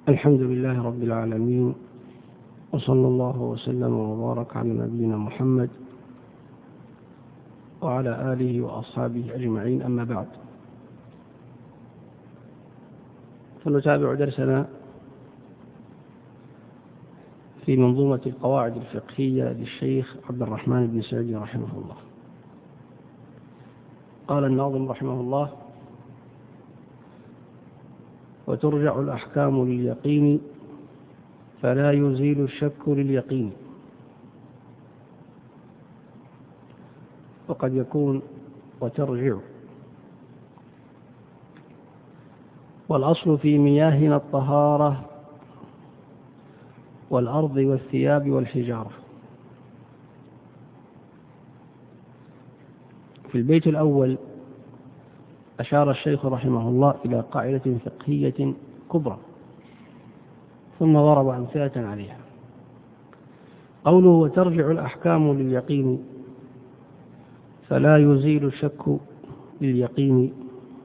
الحمد لله رب العالمين، وصلى الله وسلم وبارك على نبينا محمد وعلى آله وأصحابه أجمعين، أما بعد، فنتابع درسنا في منظومة القواعد الفقهية للشيخ عبد الرحمن بن سعدي رحمه الله. قال الناظم رحمه الله: وترجع الأحكام لليقين فلا يزيل الشك لليقين. وقد يكون وترجع. والأصل في مياهنا الطهارة والأرض والثياب والحجارة. في البيت الأول أشار الشيخ رحمه الله إلى قاعدة فقهية كبرى، ثم ضرب أمثلة عليها. قوله: وترجع الأحكام لليقين فلا يزيل الشك لليقين.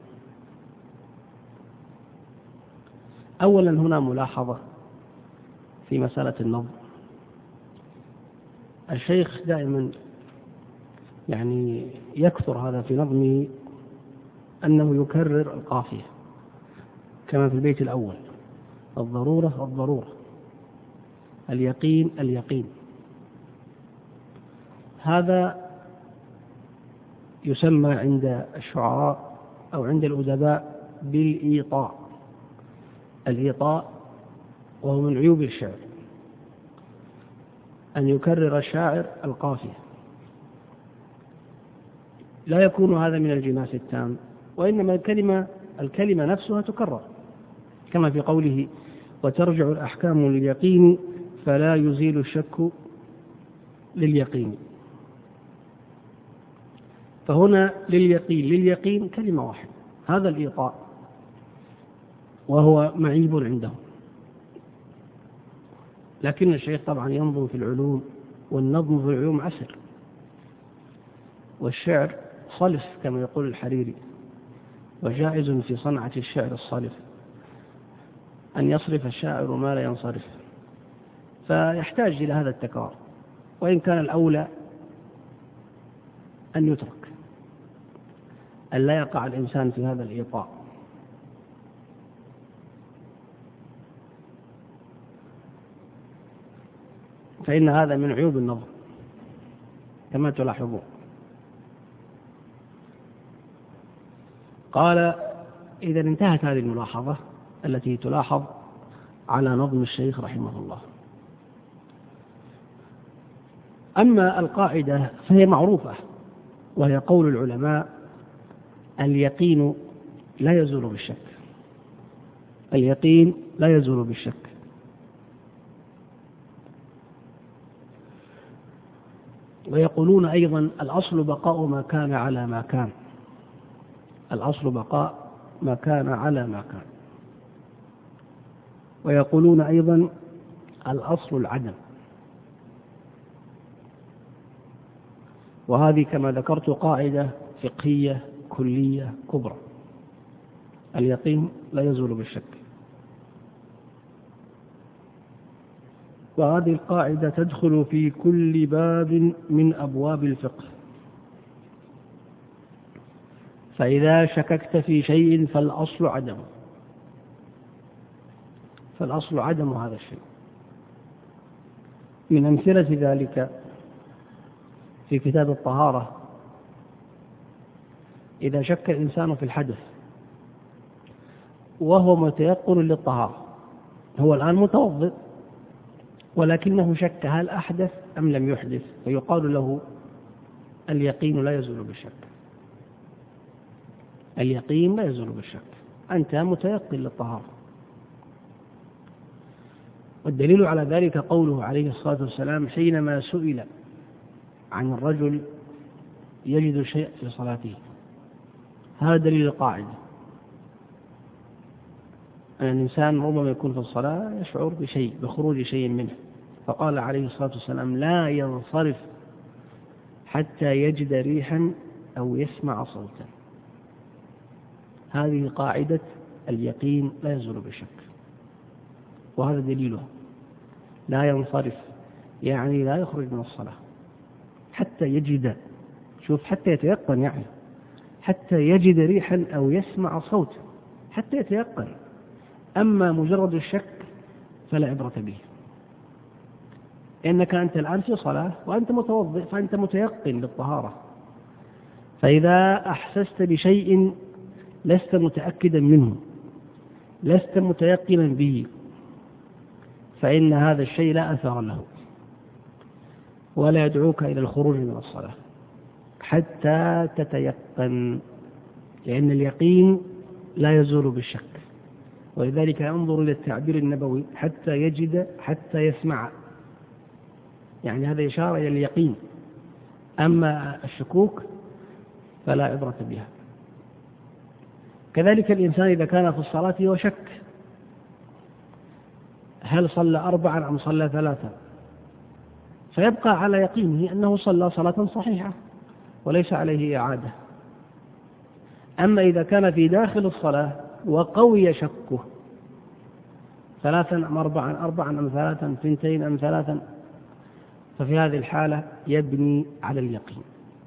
أولا هنا ملاحظة في مسألة النظم. الشيخ دائما يكثر هذا في نظمه أنه يكرر القافية كما في البيت الأول: الضرورة الضرورة، اليقين اليقين. هذا يسمى عند الشعراء أو عند الأدباء بالإيطاء. الإيطاء وهو من عيوب الشعر أن يكرر الشاعر القافية. لا يكون هذا من الجناس التام، وإنما الكلمة نفسها تكرر، كما في قوله: وترجع الأحكام لليقين فلا يزيل الشك لليقين. فهنا لليقين كلمة واحدة، هذا الإيطاء، وهو معيب عندهم. لكن الشيخ طبعا ينظم في العلوم، والنظم في العلوم عسر، والشعر صلف كما يقول الحريري، وجائز في صنعة الشعر الصلف أن يصرف الشاعر ما لا ينصرف، فيحتاج إلى هذا التكرار، وإن كان الأولى أن يترك، أن لا يقع الإنسان في هذا الإيطاء. فإن هذا من عيوب النظم كما تلاحظون. قال: إذا انتهت هذه الملاحظة التي تلاحظ على نظم الشيخ رحمه الله. أما القاعدة فهي معروفة، وهي قول العلماء: اليقين لا يزول بالشك. اليقين لا يزول بالشك. ويقولون أيضا: الأصل بقاء ما كان على ما كان. الأصل بقاء ما كان على ما كان. ويقولون أيضا: الأصل العدم. وهذه كما ذكرت قاعدة فقهية كلية كبرى: اليقين لا يزول بالشك. وهذه القاعدة تدخل في كل باب من أبواب الفقه. فإذا شككت في شيء فالأصل عدمه. فالأصل عدم هذا الشيء. من أمثلة ذلك في كتاب الطهارة: إذا شك الإنسان في الحدث وهو متيقن للطهارة، هو الآن متوضئ ولكنه شك هل أحدث أم لم يحدث، فيقال له: اليقين لا يزول بالشك. اليقين لا يزول بالشك، أنت متيقن للطهارة. والدليل على ذلك قوله عليه الصلاة والسلام حينما سئل عن الرجل يجد شيء في صلاته. هذا دليل القاعدة أن الإنسان ربما يكون في الصلاة يشعر بشيء، بخروج شيء منه، فقال عليه الصلاة والسلام: لا ينصرف حتى يجد ريحا أو يسمع صوتا. هذه قاعدة اليقين لا يزول بالشك. وهذا دليله لا ينصرف، يعني لا يخرج من الصلاة حتى يجد، شوف حتى يتيقن، يعني حتى يجد ريحا أو يسمع صوت، حتى يتيقن. أما مجرد الشك فلا عبرة به، إنك أنت الآن في صلاة وأنت متوضئ فأنت متيقن بالطهارة، فإذا أحسست بشيء لست متأكدا منه، لست متيقنا به، فإن هذا الشيء لا أثر له ولا يدعوك إلى الخروج من الصلاة حتى تتيقن، لأن اليقين لا يزول بالشك. ولذلك انظر إلى التعبير النبوي حتى يجد حتى يسمع، يعني هذا إشارة إلى اليقين. أما الشكوك فلا عبرة بها. كذلك الإنسان إذا كان في الصلاة وشك هل صلى 4 أم صلى 3، فيبقى على يقينه أنه صلى صلاة صحيحة وليس عليه إعادة. أما إذا كان في داخل الصلاة وقوي شكه 3 أم 4 أم 3 2 أم 3، ففي هذه الحالة يبني على اليقين،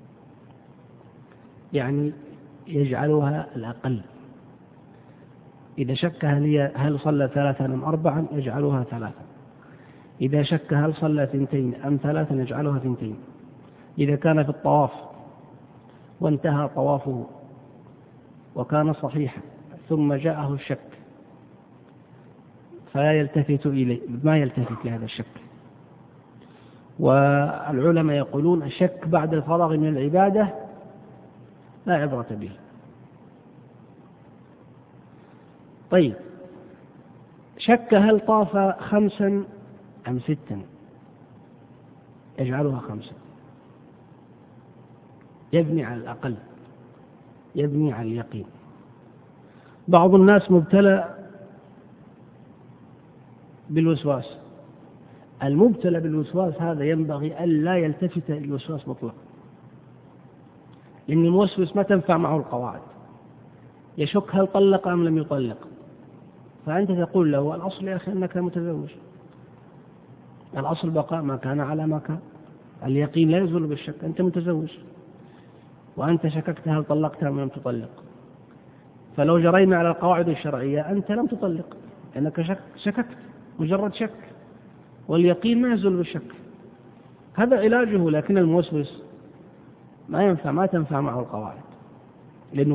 يعني يجعلها الأقل. إذا شك هل صلى 3 أم 4 يجعلها 3، إذا شك هل صلى 2 أم 3 يجعلها 2. إذا كان في الطواف وانتهى طوافه وكان صحيحا ثم جاءه الشك فلا يلتفت إليه، ما يلتفت لهذا الشك. والعلماء يقولون الشك بعد الفراغ من العبادة لا عبرة به. طيب، شك هل طاف 5 أم 6 يجعلها 5، يبني على الأقل، يبني على اليقين. بعض الناس مبتلى بالوسواس، المبتلى بالوسواس هذا ينبغي ألا يلتفت إلى الوسواس مطلقا، لأن الموسوس ما تنفع معه القواعد، يشك هل طلق أم لم يطلق، فأنت تقول له الأصل يا أخي أنك متزوج، الأصل بقاء ما كان على ما كان، اليقين لا يزول بالشك، أنت متزوج وأنت شككت هل طلقتها أم لم تطلق، فلو جرينا على القواعد الشرعية أنت لم تطلق لأنك شككت، مجرد شك، واليقين ما يزول بالشك. هذا علاجه. لكن الموسوس ما ينفع، ما تنفع معه القواعد، لأنه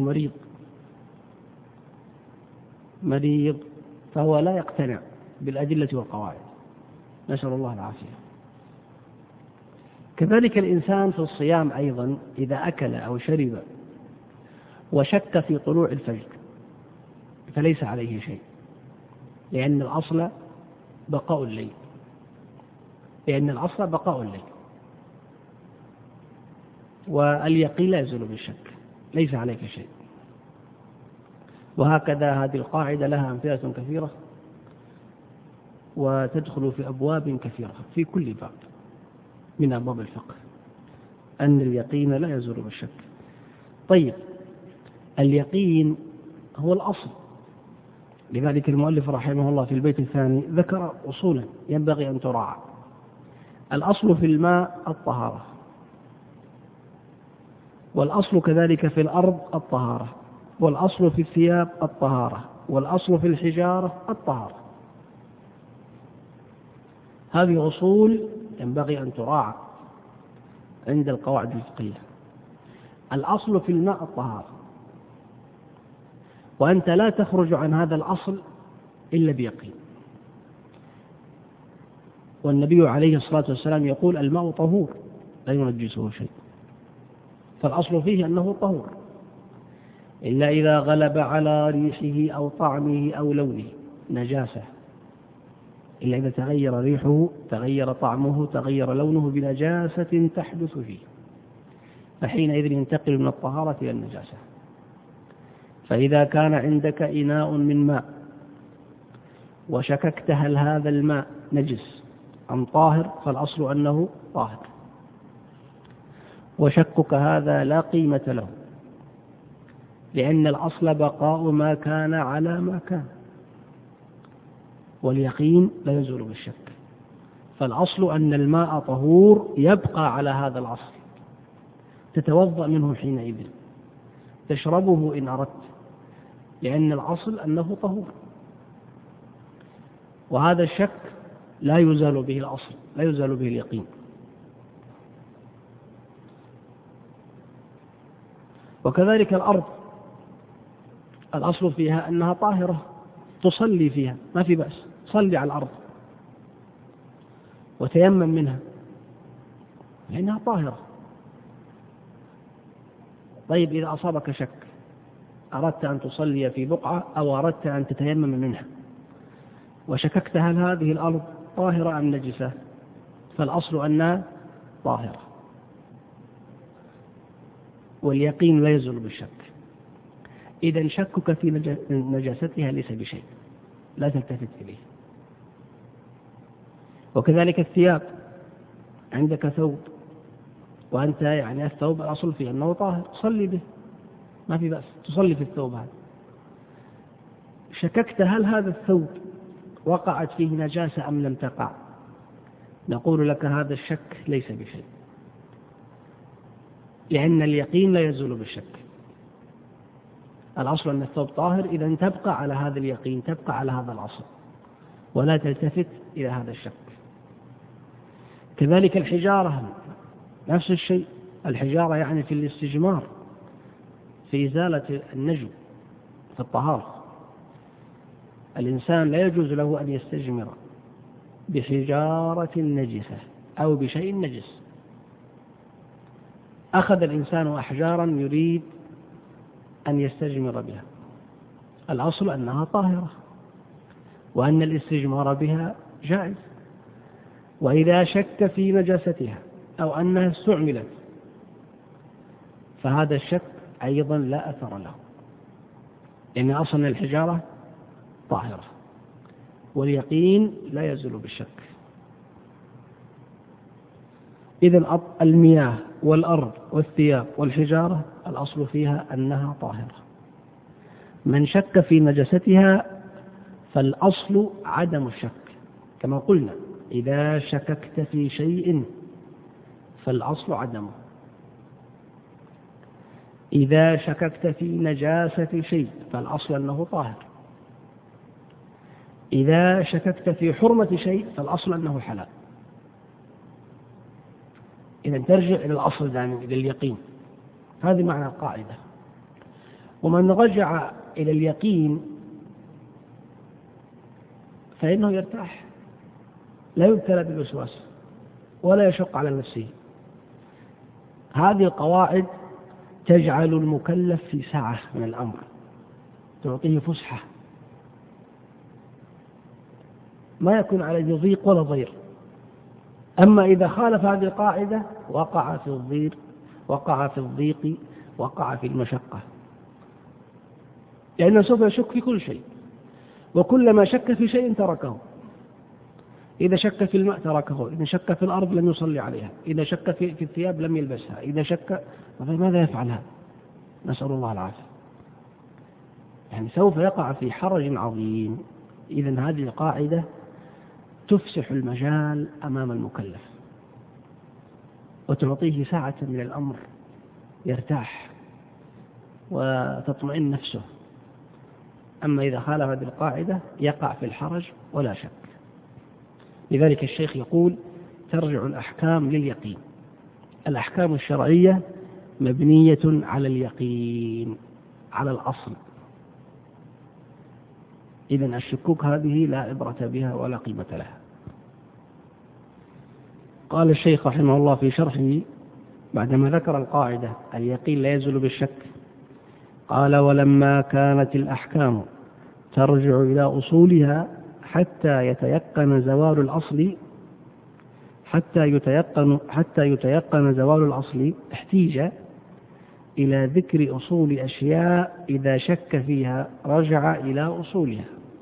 مريض فهو لا يقتنع بالأدلة والقواعد، نسأل الله العافية. كذلك الإنسان في الصيام أيضا إذا أكل أو شرب وشك في طلوع الفجر فليس عليه شيء، لأن الأصل بقاء الليل، واليقين لا يزول بالشك، ليس عليك شيء. وهكذا هذه القاعدة لها أمثلة كثيرة وتدخل في أبواب كثيرة في كل باب من أبواب الفقه، أن اليقين لا يزول بالشك. طيب، اليقين هو الأصل، لذلك المؤلف رحمه الله في البيت الثاني ذكر أصولا ينبغي أن تراعى. الأصل في الماء الطهارة، والأصل كذلك في الأرض الطهارة، والأصل في الثياب الطهارة، والأصل في الحجارة الطهارة. هذه أصول ينبغي أن تراعى عند القواعد الفقهية. الأصل في الماء الطهارة، وأنت لا تخرج عن هذا الأصل إلا بيقين. والنبي عليه الصلاة والسلام يقول الماء طهور لا ينجسه شيء، فالأصل فيه أنه طهور، إلا إذا غلب على ريحه أو طعمه أو لونه نجاسة، إلا إذا تغير ريحه، تغير طعمه، تغير لونه بنجاسة تحدث فيه، فحينئذ ينتقل من الطهارة إلى النجاسة. فإذا كان عندك إناء من ماء وشككت هل هذا الماء نجس أم طاهر، فالأصل أنه طاهر، وشكك هذا لا قيمة له، لأن الأصل بقاء ما كان على ما كان. واليقين لا يزول بالشك. فالأصل أن الماء طهور يبقى على هذا الأصل، تتوضأ منه حينئذ، تشربه إن أردت، لأن الأصل أنه طهور، وهذا الشك لا يزال به الأصل، لا يزال به اليقين. وكذلك الأرض، الأصل فيها أنها طاهرة، تصلي فيها ما في بأس، صلي على الأرض وتيمم منها لأنها طاهرة. طيب إذا أصابك شك، أردت أن تصلي في بقعة أو أردت أن تتيمم منها وشككت هل هذه الأرض طاهرة أم نجسة، فالأصل أنها طاهرة، واليقين لا يزول بالشك. إذا شكك في نجاستها ليس بشيء، لا تلتفت إليه. وكذلك الثياب، عندك ثوب وأنت الثوب الأصل فيه أنه طاهر، صلي به ما في بأس، تصلي في الثوب هذا. شككت هل هذا الثوب وقعت فيه نجاسة أم لم تقع، نقول لك هذا الشك ليس بشيء، لأن اليقين لا يزول بالشك. الأصل أن الثوب طاهر، إذا تبقى على هذا اليقين، تبقى على هذا الأصل، ولا تلتفت إلى هذا الشك. كذلك الحجارة نفس الشيء، الحجارة في الاستجمار، في إزالة النجو، في الطهارة. الإنسان لا يجوز له أن يستجمر بحجارة نجسة أو بشيء نجس. أخذ الإنسان أحجارا يريد أن يستجمر بها، الأصل أنها طاهرة وأن الاستجمار بها جائز. وإذا شك في نجاستها أو أنها استعملت فهذا الشك أيضا لا أثر له، لأن أصلا الحجارة طاهرة واليقين لا يزول بالشك. إذن المياه والأرض والثياب والحجارة الأصل فيها أنها طاهرة. من شك في نجاستها فالأصل عدم الشك، كما قلنا إذا شككت في شيء فالأصل عدمه. إذا شككت في نجاسة شيء فالأصل أنه طاهر. إذا شككت في حرمة شيء فالأصل أنه حلال. إذا ترجع إلى الأصل دائما، إلى اليقين. هذه معنى القاعدة. ومن رجع إلى اليقين فإنه يرتاح، لا يبتلى بالوسواس ولا يشق على نفسه. هذه القواعد تجعل المكلف في سعة من الأمر، تعطيه فسحة، ما يكون عليه ضيق ولا ضير. أما إذا خالف هذه القاعدة وقع في الضيق، وقع في الضيق، وقع في المشقة، لأنه سوف يشك في كل شيء، وكلما شك في شيء تركه. إذا شك في الماء تركه، إذا شك في الأرض لم يصلي عليها، إذا شك في الثياب لم يلبسها، إذا شك ماذا يفعل هذا؟ نسأل الله العافية. سوف يقع في حرج عظيم. إذن هذه القاعدة تفسح المجال أمام المكلف وتعطيه ساعة من الأمر يرتاح وتطمئن نفسه. أما إذا خالف هذه القاعدة يقع في الحرج ولا شك. لذلك الشيخ يقول ترجع الأحكام لليقين. الأحكام الشرعية مبنية على اليقين، على الأصل. إذن الشكوك هذه لا عبرة بها ولا قيمة لها. قال الشيخ رحمه الله في شرحه بعدما ذكر القاعدة اليقين لا يزول بالشك، قال ولما كانت الأحكام ترجع إلى أصولها حتى يتيقن زوال الأصل، حتى يتيقن زوال الأصل، احتيج إلى ذكر أصول أشياء إذا شك فيها رجع إلى أصولها.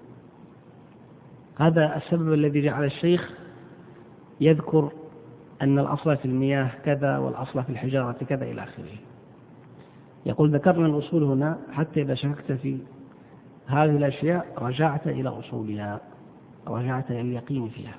هذا السبب الذي جعل الشيخ يذكر أن الأصل في المياه كذا والأصل في الحجارة كذا إلى آخره. يقول ذكرنا الأصول هنا حتى إذا شككت في هذه الأشياء رجعت إلى أصولها. رجعت إلى اليقين فيها.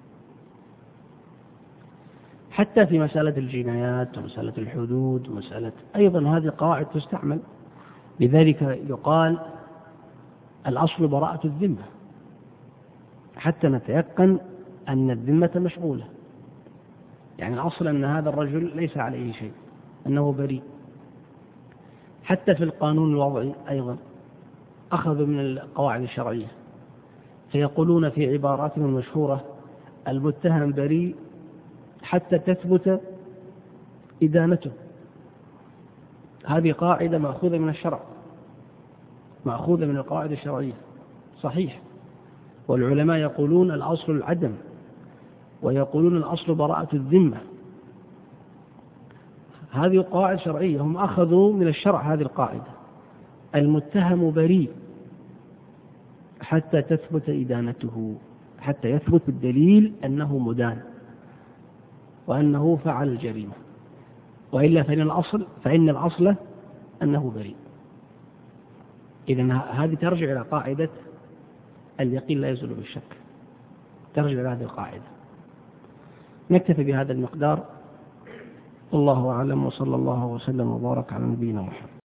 حتى في مسألة الجنايات ومسألة الحدود ومسألة أيضا هذه قواعد تستعمل. لذلك يقال الأصل براءة الذمة حتى نتيقن أن الذمة مشغولة. يعني الأصل أن هذا الرجل ليس عليه شيء، أنه بريء. حتى في القانون الوضعي أيضا أخذوا من القواعد الشرعية، فيقولون في عباراتهم المشهورة المتهم بريء حتى تثبت إدانته. هذه قاعدة مأخوذة من الشرع، مأخوذة من القواعد الشرعية، صحيح. والعلماء يقولون الأصل العدم، ويقولون الأصل براءة الذمة. هذه قواعد شرعية، هم أخذوا من الشرع هذه القاعدة: المتهم بريء حتى تثبت إدانته، حتى يثبت الدليل أنه مدان وأنه فعل الجريمة، وإلا فإن الأصل أنه بريء. إذن هذه ترجع إلى قاعدة اليقين لا يزول بالشك، ترجع إلى هذه القاعدة. نكتفي بهذا المقدار، والله أعلم، وصلى الله وسلم وبارك على نبينا محمد.